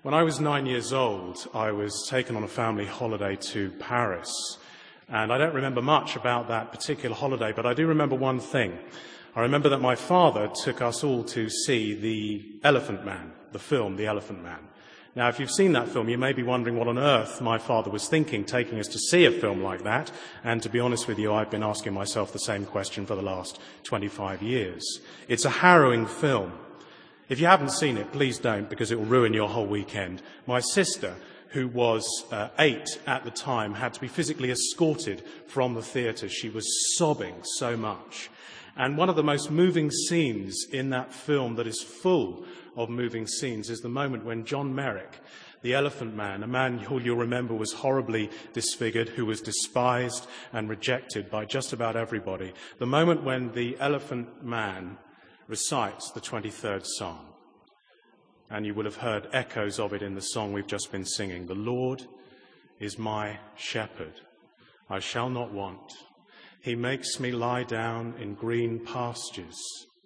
When I was 9 years old, I was taken on a family holiday to Paris. And I don't remember much about that particular holiday, but I do remember one thing. I remember that my father took us all to see The Elephant Man, the film The Elephant Man. Now, if you've seen that film, you may be wondering what on earth my father was thinking, taking us to see a film like that. And to be honest with you, I've been asking myself the same question for the last 25 years. It's a harrowing film. If you haven't seen it, please don't, because it will ruin your whole weekend. My sister, who was 8 at the time, had to be physically escorted from the theatre. She was sobbing so much. And one of the most moving scenes in that film that is full of moving scenes is the moment when John Merrick, the Elephant Man, a man who you'll remember was horribly disfigured, who was despised and rejected by just about everybody, the moment when the Elephant Man recites the 23rd Psalm. And you will have heard echoes of it in the song we've just been singing. The Lord is my shepherd, I shall not want. He makes me lie down in green pastures.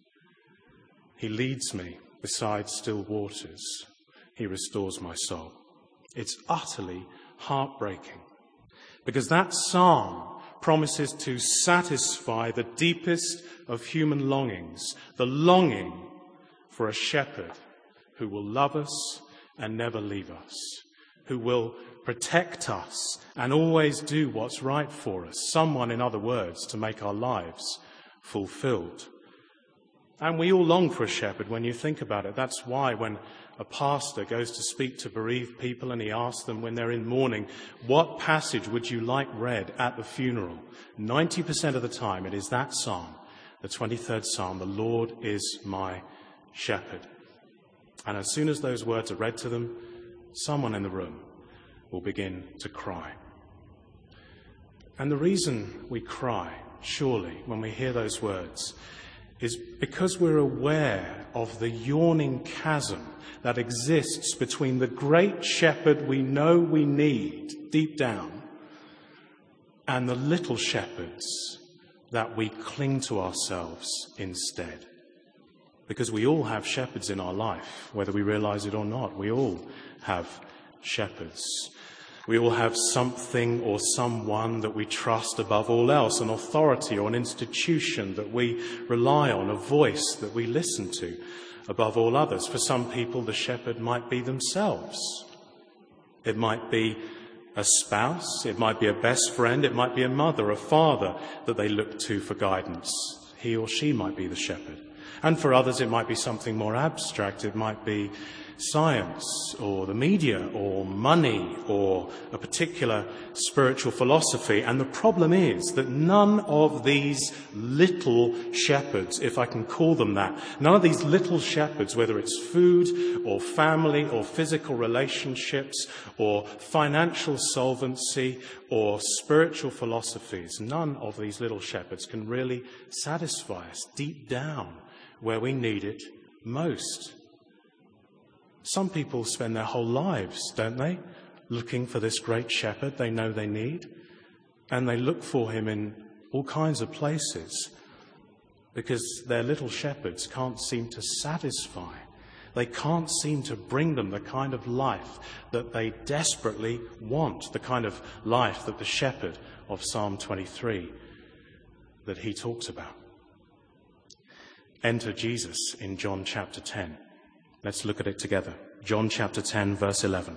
He leads me beside still waters. He restores my soul. It's utterly heartbreaking, because that psalm promises to satisfy the deepest of human longings, the longing for a shepherd who will love us and never leave us, who will protect us and always do what's right for us, someone, in other words, to make our lives fulfilled. And we all long for a shepherd when you think about it. That's why when a pastor goes to speak to bereaved people and he asks them when they're in mourning, what passage would you like read at the funeral? 90% of the time it is that psalm, the 23rd Psalm, the Lord is my shepherd. And as soon as those words are read to them, someone in the room will begin to cry. And the reason we cry, surely, when we hear those words, is because we're aware of the yawning chasm that exists between the great shepherd we know we need deep down and the little shepherds that we cling to ourselves instead. Because we all have shepherds in our life, whether we realize it or not. We all have shepherds. We all have something or someone that we trust above all else, an authority or an institution that we rely on, a voice that we listen to above all others. For some people, the shepherd might be themselves. It might be a spouse, it might be a best friend, it might be a mother, a father that they look to for guidance. He or she might be the shepherd. And for others, it might be something more abstract. It might be science or the media or money or a particular spiritual philosophy. And the problem is that none of these little shepherds, if I can call them that, none of these little shepherds, whether it's food or family or physical relationships or financial solvency or spiritual philosophies, none of these little shepherds can really satisfy us deep down where we need it most. Some people spend their whole lives, don't they, looking for this great shepherd they know they need. And they look for him in all kinds of places because their little shepherds can't seem to satisfy. They can't seem to bring them the kind of life that they desperately want, the kind of life that the shepherd of Psalm 23 that he talks about. Enter Jesus in John chapter 10. Let's look at it together. John chapter 10, verse 11.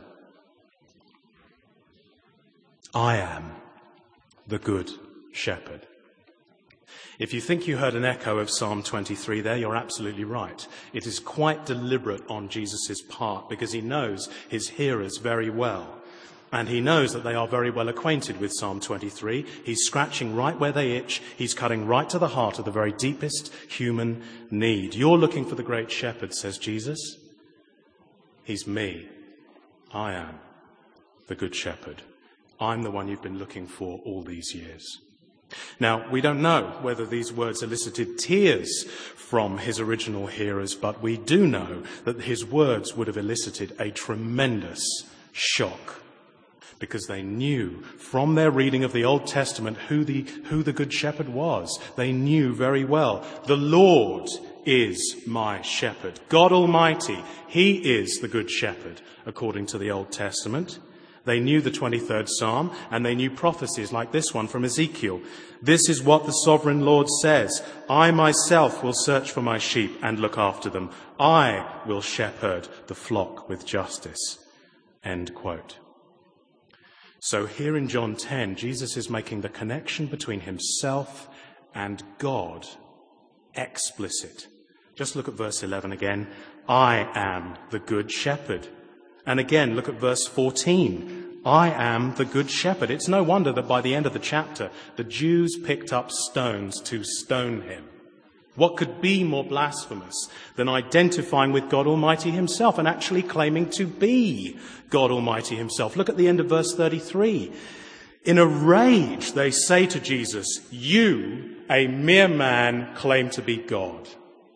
I am the good shepherd. If you think you heard an echo of Psalm 23 there, you're absolutely right. It is quite deliberate on Jesus' part because he knows his hearers very well. And he knows that they are very well acquainted with Psalm 23. He's scratching right where they itch. He's cutting right to the heart of the very deepest human need. You're looking for the great shepherd, says Jesus. He's me. I am the good shepherd. I'm the one you've been looking for all these years. Now, we don't know whether these words elicited tears from his original hearers, but we do know that his words would have elicited a tremendous shock, because they knew from their reading of the Old Testament who the good shepherd was. They knew very well. The Lord is my shepherd. God Almighty, he is the good shepherd, according to the Old Testament. They knew the 23rd Psalm, and they knew prophecies like this one from Ezekiel. This is what the sovereign Lord says. I myself will search for my sheep and look after them. I will shepherd the flock with justice. End quote. So here in John 10, Jesus is making the connection between himself and God explicit. Just look at verse 11 again. I am the good shepherd. And again, look at verse 14. I am the good shepherd. It's no wonder that by the end of the chapter, the Jews picked up stones to stone him. What could be more blasphemous than identifying with God Almighty himself and actually claiming to be God Almighty himself? Look at the end of verse 33. In a rage, they say to Jesus, you, a mere man, claim to be God.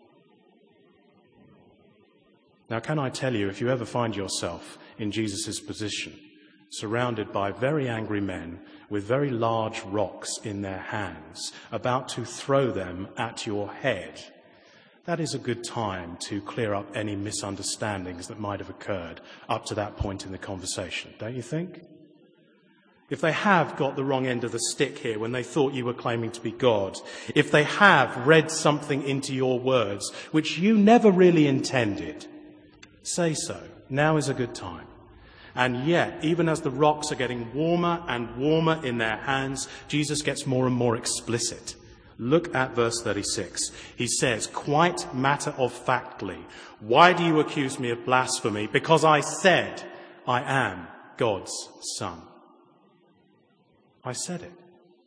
Now, can I tell you, if you ever find yourself in Jesus' position, surrounded by very angry men with very large rocks in their hands, about to throw them at your head, that is a good time to clear up any misunderstandings that might have occurred up to that point in the conversation, don't you think? If they have got the wrong end of the stick here when they thought you were claiming to be God, if they have read something into your words which you never really intended, say so. Now is a good time. And yet, even as the rocks are getting warmer and warmer in their hands, Jesus gets more and more explicit. Look at verse 36. He says, quite matter-of-factly, why do you accuse me of blasphemy? Because I said I am God's son. I said it.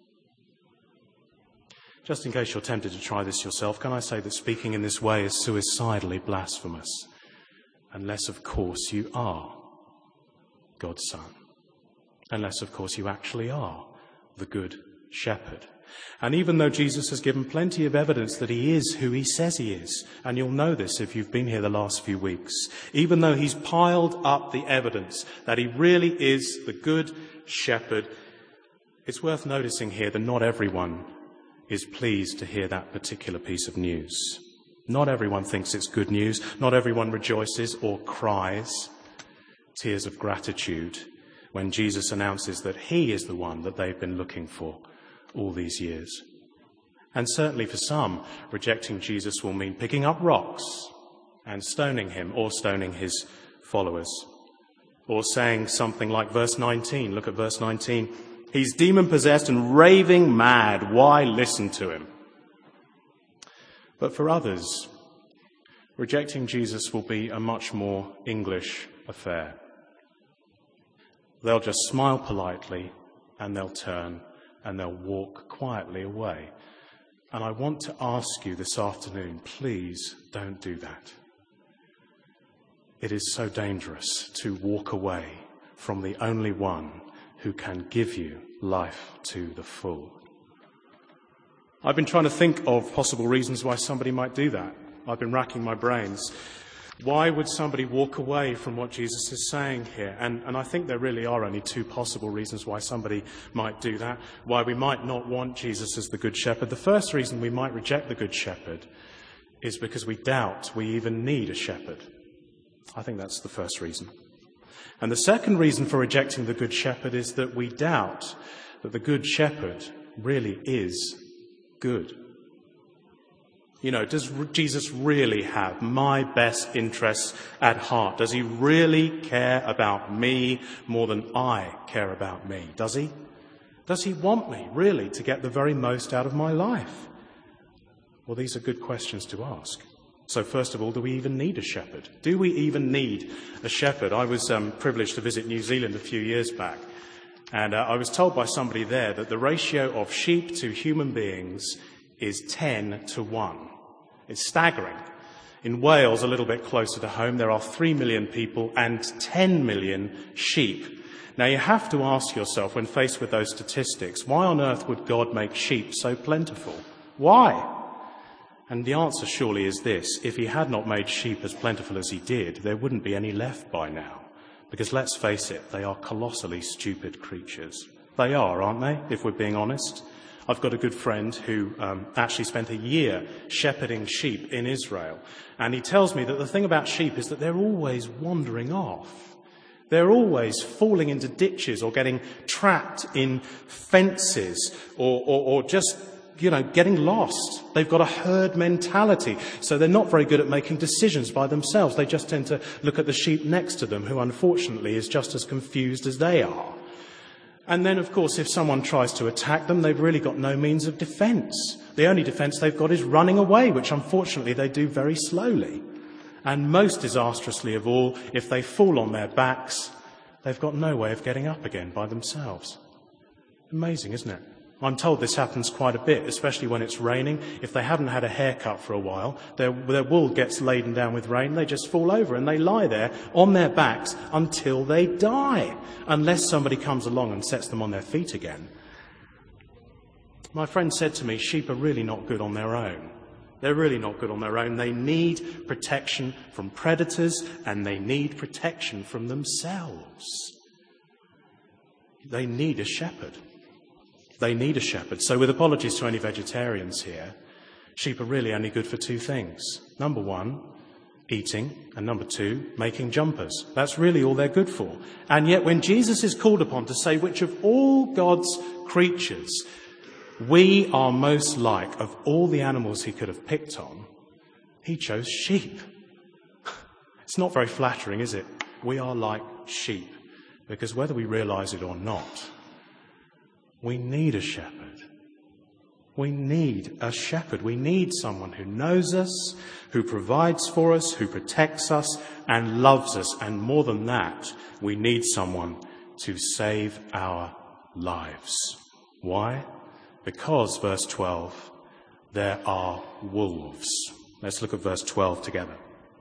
Just in case you're tempted to try this yourself, can I say that speaking in this way is suicidally blasphemous? Unless, of course, you are God's son. Unless, of course, you actually are the good shepherd. And even though Jesus has given plenty of evidence that he is who he says he is, and you'll know this if you've been here the last few weeks, even though he's piled up the evidence that he really is the good shepherd, it's worth noticing here that not everyone is pleased to hear that particular piece of news. Not everyone thinks it's good news. Not everyone rejoices or cries tears of gratitude when Jesus announces that he is the one that they've been looking for all these years. And certainly for some, rejecting Jesus will mean picking up rocks and stoning him or stoning his followers. Or saying something like verse 19. Look at verse 19. He's demon-possessed and raving mad. Why listen to him? But for others, rejecting Jesus will be a much more English affair. They'll just smile politely and they'll turn and they'll walk quietly away. And I want to ask you this afternoon, please don't do that. It is so dangerous to walk away from the only one who can give you life to the full. I've been trying to think of possible reasons why somebody might do that. I've been racking my brains. Why would somebody walk away from what Jesus is saying here? And I think there really are only two possible reasons why somebody might do that, why we might not want Jesus as the Good Shepherd. The first reason we might reject the Good Shepherd is because we doubt we even need a shepherd. I think that's the first reason. And the second reason for rejecting the Good Shepherd is that we doubt that the Good Shepherd really is good. You know, does Jesus really have my best interests at heart? Does he really care about me more than I care about me? Does he? Does he want me really to get the very most out of my life? Well, these are good questions to ask. So first of all, do we even need a shepherd? Do we even need a shepherd? I was privileged to visit New Zealand a few years back, and I was told by somebody there that the ratio of sheep to human beings is 10-1. It's staggering. In Wales, a little bit closer to home, there are 3 million people and 10 million sheep. Now, you have to ask yourself, when faced with those statistics, why on earth would God make sheep so plentiful? Why? And the answer surely is this. If he had not made sheep as plentiful as he did, there wouldn't be any left by now. Because let's face it, they are colossally stupid creatures. They are, aren't they, if we're being honest? I've got a good friend who actually spent a year shepherding sheep in Israel. And he tells me that the thing about sheep is that they're always wandering off. They're always falling into ditches or getting trapped in fences or just, getting lost. They've got a herd mentality. So they're not very good at making decisions by themselves. They just tend to look at the sheep next to them, who unfortunately is just as confused as they are. And then, of course, if someone tries to attack them, they've really got no means of defence. The only defence they've got is running away, which unfortunately they do very slowly. And most disastrously of all, if they fall on their backs, they've got no way of getting up again by themselves. Amazing, isn't it? I'm told this happens quite a bit, especially when it's raining. If they haven't had a haircut for a while, their wool gets laden down with rain, they just fall over and they lie there on their backs until they die, unless somebody comes along and sets them on their feet again. My friend said to me, sheep are really not good on their own. They're really not good on their own. They need protection from predators and they need protection from themselves. They need a shepherd. They need a shepherd. So with apologies to any vegetarians here, sheep are really only good for two things. Number one, eating, and number two, making jumpers. That's really all they're good for. And yet when Jesus is called upon to say which of all God's creatures we are most like of all the animals he could have picked on, he chose sheep. It's not very flattering, is it? We are like sheep. Because whether we realize it or not, we need a shepherd. We need a shepherd. We need someone who knows us, who provides for us, who protects us and loves us. And more than that, we need someone to save our lives. Why? Because, verse 12, there are wolves. Let's look at verse 12 together.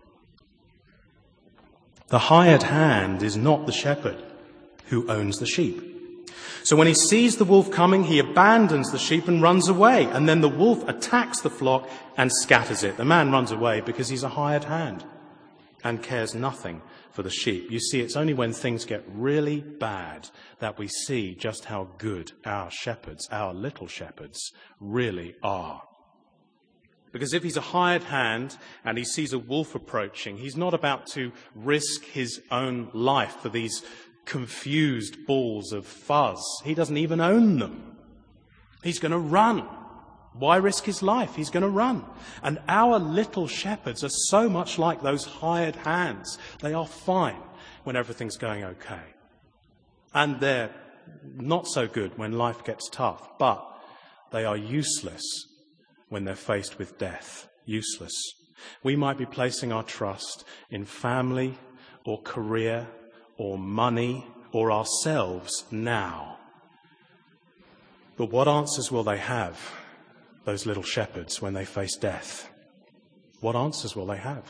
The hired hand is not the shepherd who owns the sheep. So when he sees the wolf coming, he abandons the sheep and runs away. And then the wolf attacks the flock and scatters it. The man runs away because he's a hired hand and cares nothing for the sheep. You see, it's only when things get really bad that we see just how good our shepherds, our little shepherds, really are. Because if he's a hired hand and he sees a wolf approaching, he's not about to risk his own life for these confused balls of fuzz. He doesn't even own them. He's going to run. Why risk his life? He's going to run. And our little shepherds are so much like those hired hands. They are fine when everything's going okay. And they're not so good when life gets tough. But they are useless when they're faced with death. Useless. We might be placing our trust in family or career or money or ourselves now. But what answers will they have, those little shepherds, when they face death? What answers will they have?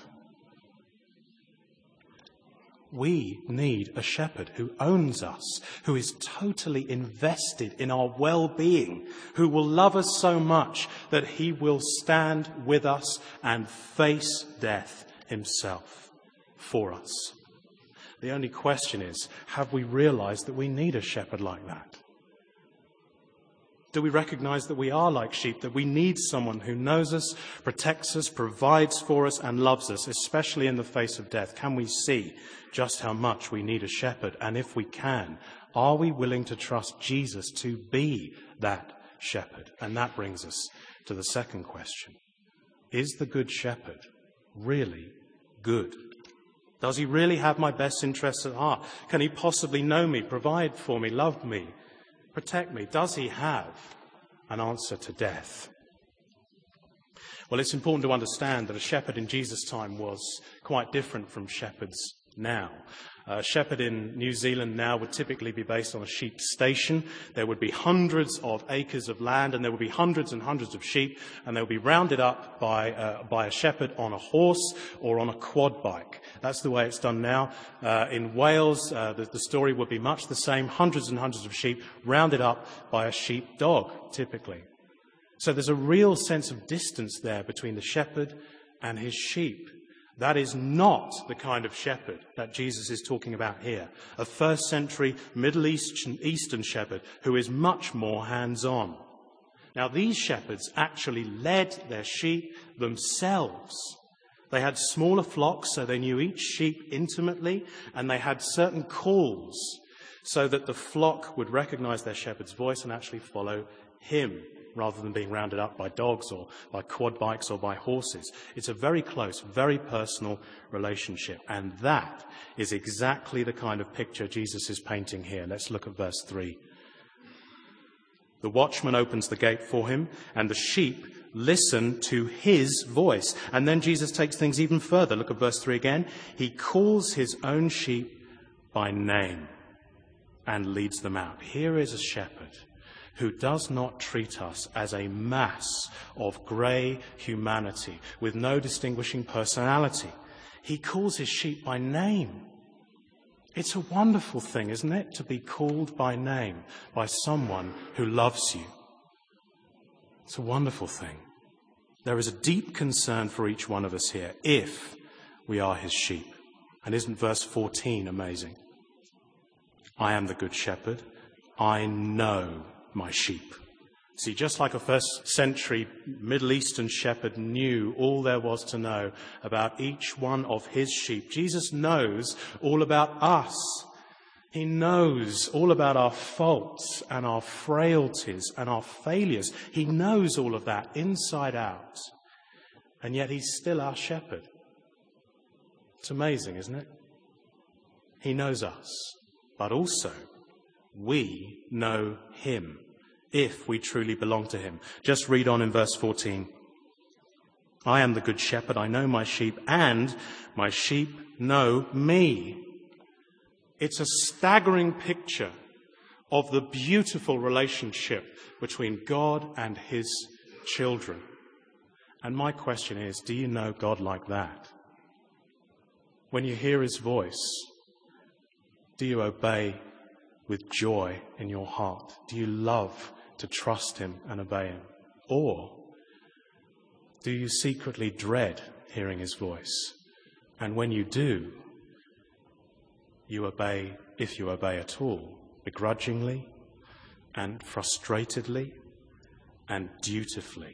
We need a shepherd who owns us, who is totally invested in our well-being, who will love us so much that he will stand with us and face death himself for us. The only question is, have we realized that we need a shepherd like that? Do we recognize that we are like sheep, that we need someone who knows us, protects us, provides for us, and loves us, especially in the face of death? Can we see just how much we need a shepherd? And if we can, are we willing to trust Jesus to be that shepherd? And that brings us to the second question. Is the good shepherd really good? Does he really have my best interests at heart? Can he possibly know me, provide for me, love me, protect me? Does he have an answer to death? Well, it's important to understand that a shepherd in Jesus' time was quite different from shepherds now. A shepherd in New Zealand now would typically be based on a sheep station. There would be hundreds of acres of land and there would be hundreds and hundreds of sheep, and they would be rounded up by a shepherd on a horse or on a quad bike. That's the way it's done now. In Wales, the story would be much the same. Hundreds and hundreds of sheep rounded up by a sheep dog, typically. So there's a real sense of distance there between the shepherd and his sheep. That is not the kind of shepherd that Jesus is talking about here. A first century Middle Eastern shepherd who is much more hands-on. Now, these shepherds actually led their sheep themselves. They had smaller flocks, so they knew each sheep intimately, and they had certain calls so that the flock would recognize their shepherd's voice and actually follow him, rather than being rounded up by dogs or by quad bikes or by horses. It's a very close, very personal relationship. And that is exactly the kind of picture Jesus is painting here. Let's look at verse 3. The watchman opens the gate for him, and the sheep listen to his voice. And then Jesus takes things even further. Look at verse 3 again. He calls his own sheep by name and leads them out. Here is a shepherd who does not treat us as a mass of grey humanity with no distinguishing personality. He calls his sheep by name. It's a wonderful thing, isn't it, to be called by name by someone who loves you. It's a wonderful thing. There is a deep concern for each one of us here if we are his sheep. And isn't verse 14 amazing? I am the good shepherd. I know my sheep. See, just like a first century Middle Eastern shepherd knew all there was to know about each one of his sheep, Jesus knows all about us. He knows all about our faults and our frailties and our failures. He knows all of that inside out. And yet he's still our shepherd. It's amazing, isn't it? He knows us, but also we know him if we truly belong to him. Just read on in verse 14. I am the good shepherd. I know my sheep, and my sheep know me. It's a staggering picture of the beautiful relationship between God and his children. And my question is, do you know God like that? When you hear his voice, do you obey with joy in your heart? Do you love to trust him and obey him? Or do you secretly dread hearing his voice? And when you do, you obey, if you obey at all, begrudgingly and frustratedly and dutifully.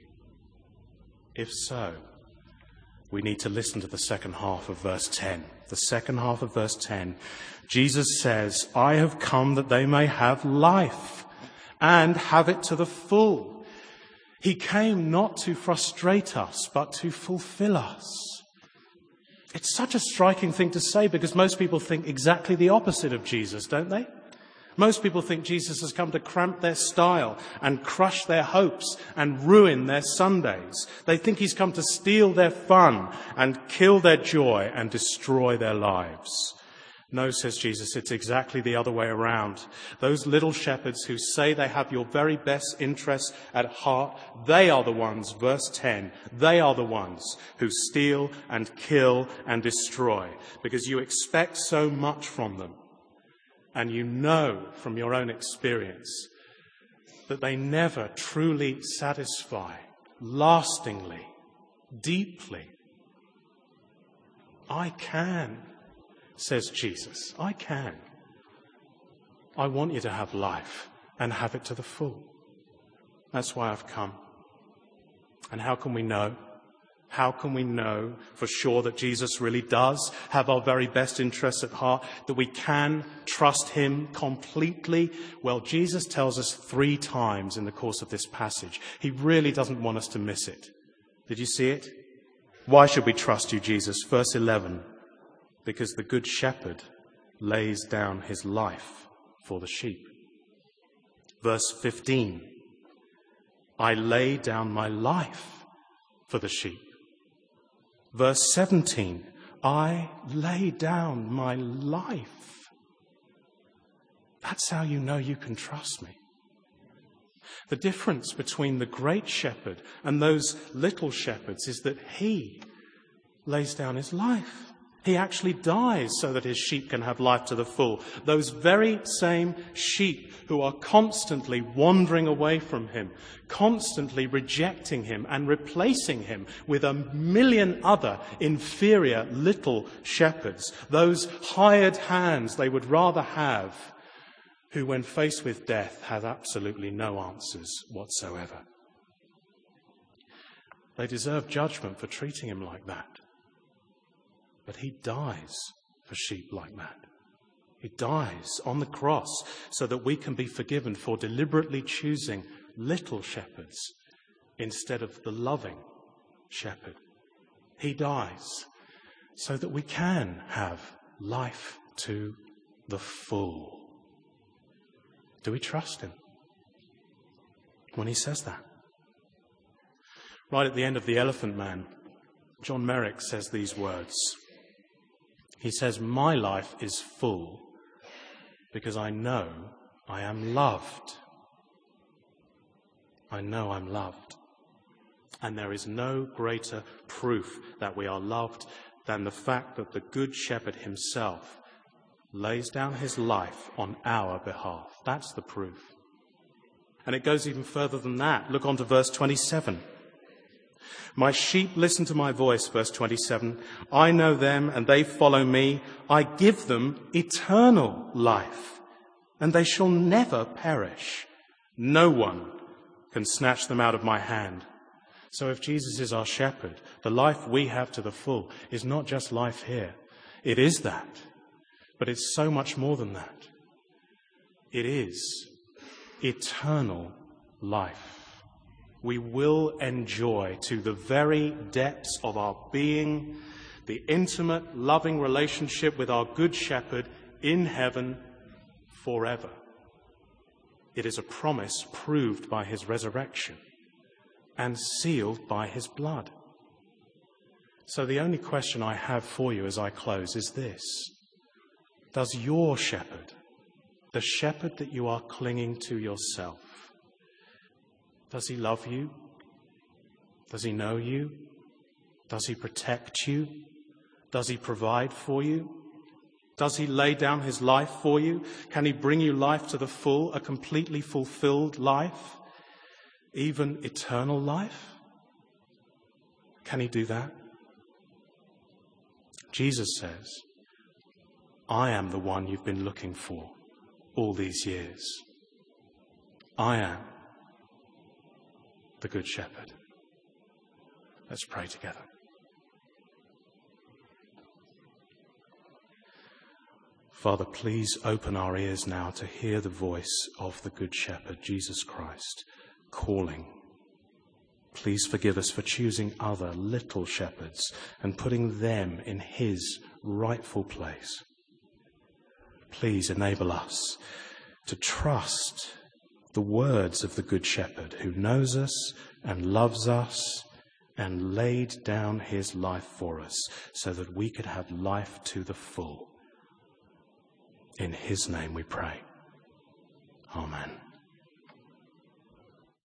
If so, we need to listen to the second half of verse 10. The second half of verse 10, Jesus says, I have come that they may have life and have it to the full. He came not to frustrate us, but to fulfill us. It's such a striking thing to say because most people think exactly the opposite of Jesus, don't they? Most people think Jesus has come to cramp their style and crush their hopes and ruin their Sundays. They think he's come to steal their fun and kill their joy and destroy their lives. No, says Jesus, it's exactly the other way around. Those little shepherds who say they have your very best interests at heart, they are the ones, verse 10, they are the ones who steal and kill and destroy because you expect so much from them. And you know from your own experience that they never truly satisfy, lastingly, deeply. I can, says Jesus. I can. I want you to have life and have it to the full. That's why I've come. And how can we know? How can we know for sure that Jesus really does have our very best interests at heart, that we can trust him completely? Well, Jesus tells us 3 times in the course of this passage. He really doesn't want us to miss it. Did you see it? Why should we trust you, Jesus? Verse 11, because the good shepherd lays down his life for the sheep. Verse 15, I lay down my life for the sheep. Verse 17, I lay down my life. That's how you know you can trust me. The difference between the great shepherd and those little shepherds is that he lays down his life. He actually dies so that his sheep can have life to the full. Those very same sheep who are constantly wandering away from him, constantly rejecting him and replacing him with a million other inferior little shepherds. Those hired hands they would rather have, who when faced with death have absolutely no answers whatsoever. They deserve judgment for treating him like that. But he dies for sheep like that. He dies on the cross so that we can be forgiven for deliberately choosing little shepherds instead of the loving shepherd. He dies so that we can have life to the full. Do we trust him when he says that? Right at the end of The Elephant Man, John Merrick says these words. He says, "My life is full because I know I am loved. I know I'm loved. And there is no greater proof that we are loved than the fact that the Good Shepherd himself lays down his life on our behalf." That's the proof. And it goes even further than that. Look on to verse 27. "My sheep listen to my voice," verse 27. "I know them and they follow me. I give them eternal life and they shall never perish. No one can snatch them out of my hand." So if Jesus is our shepherd, the life we have to the full is not just life here. It is that, but it's so much more than that. It is eternal life. We will enjoy to the very depths of our being the intimate, loving relationship with our Good Shepherd in heaven forever. It is a promise proved by his resurrection and sealed by his blood. So the only question I have for you as I close is this. Does your shepherd, the shepherd that you are clinging to yourself, does he love you? Does he know you? Does he protect you? Does he provide for you? Does he lay down his life for you? Can he bring you life to the full, a completely fulfilled life? Even eternal life? Can he do that? Jesus says, "I am the one you've been looking for all these years. I am the Good Shepherd." Let's pray together. Father, please open our ears now to hear the voice of the Good Shepherd, Jesus Christ, calling. Please forgive us for choosing other little shepherds and putting them in his rightful place. Please enable us to trust the words of the Good Shepherd who knows us and loves us and laid down his life for us so that we could have life to the full. In his name we pray.